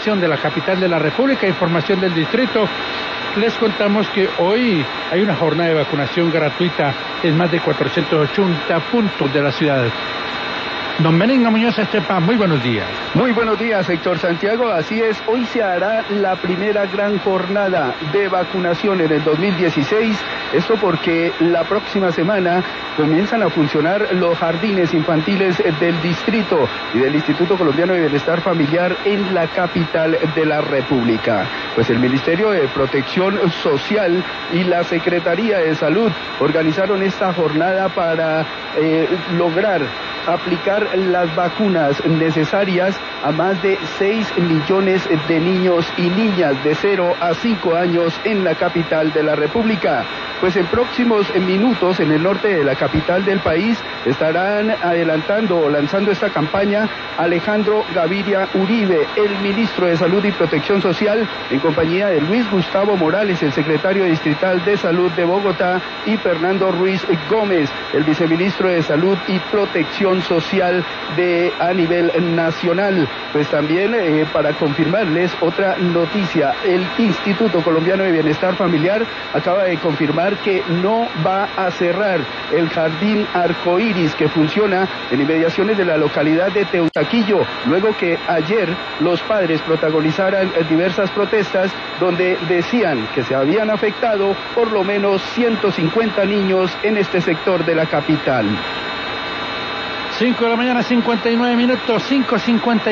Protección de la capital de la República, información del distrito. Les contamos que hoy hay una jornada de vacunación gratuita en más de 480 puntos de la ciudad. Don Benigno Muñoz Estepa, muy buenos días. Muy buenos días, Héctor Santiago. Así es, hoy se hará la primera gran jornada de vacunación en el 2016. Esto porque la próxima semana comienzan a funcionar los jardines infantiles del distrito y del Instituto Colombiano de Bienestar Familiar en la capital de la República. Pues el Ministerio de Protección Social y la Secretaría de Salud organizaron esta jornada para lograr aplicar las vacunas necesarias a más de 6 millones de niños y niñas de 0 a 5 años en la capital de la República. Pues en próximos minutos en el norte de la capital del país estarán adelantando o lanzando esta campaña Alejandro Gaviria Uribe, el ministro de Salud y Protección Social, en compañía de Luis Gustavo Morales, el secretario distrital de Salud de Bogotá, y Fernando Ruiz Gómez, el viceministro de Salud y Protección Social a nivel nacional. Pues también para confirmarles otra noticia, el Instituto Colombiano de Bienestar Familiar acaba de confirmar que no va a cerrar el jardín arcoíris que funciona en inmediaciones de la localidad de Teusaquillo, luego que ayer los padres protagonizaran diversas protestas donde decían que se habían afectado por lo menos 150 niños en este sector de la capital. 5 de la mañana, 59 minutos, 5:50.